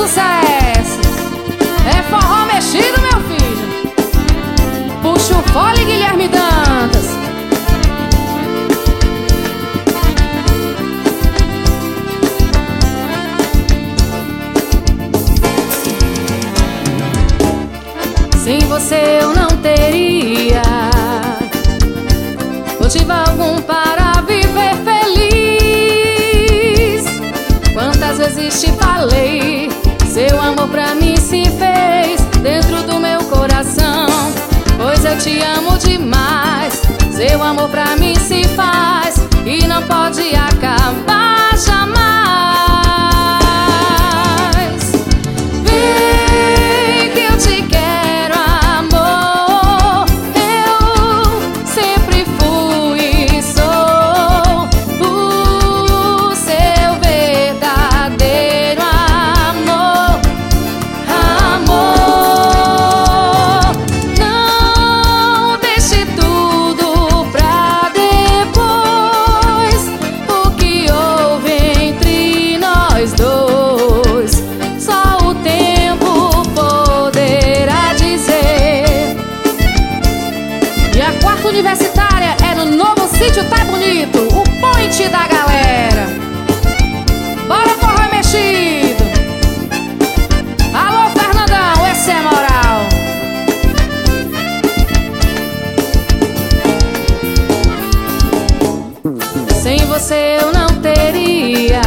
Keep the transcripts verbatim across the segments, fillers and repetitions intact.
sucessos. É forró mexido, meu filho. Puxa o fole, Guilherme Dantas. Sem você eu não teria motivo algum para viver feliz. Quantas vezes te falei, seu amor pra mim se fez dentro do meu coração. Pois eu te amo demais, seu amor pra mim se faz e não pode acabar jamais. Vem que eu te quero, amor. Eu sempre fui e sou o seu verdadeiro amor. Amor, não deixe tudo pra depois. O que houve entre nós dois, só o tempo poderá dizer. E a quarta universitária é no novo sítio Tá Bonito, o point da galera. Bora, forró mexido. Alô, Fernandão, esse é moral. Sem você eu não teria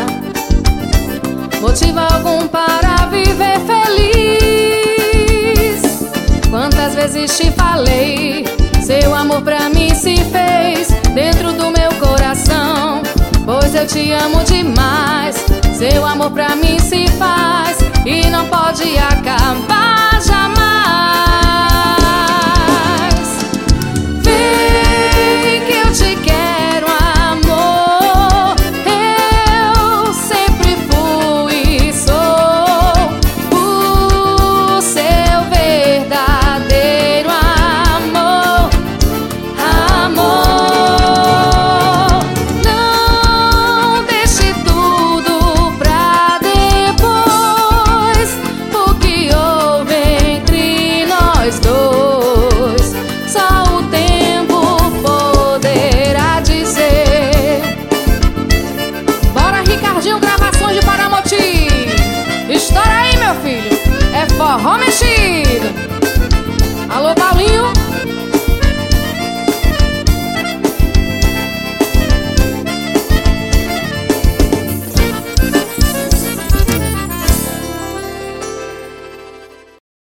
motivo algum para viver feliz. Quantas vezes te falei, seu amor pra mim se fez dentro do meu coração. Pois eu te amo demais, seu amor pra mim se faz e não pode acabar jamais.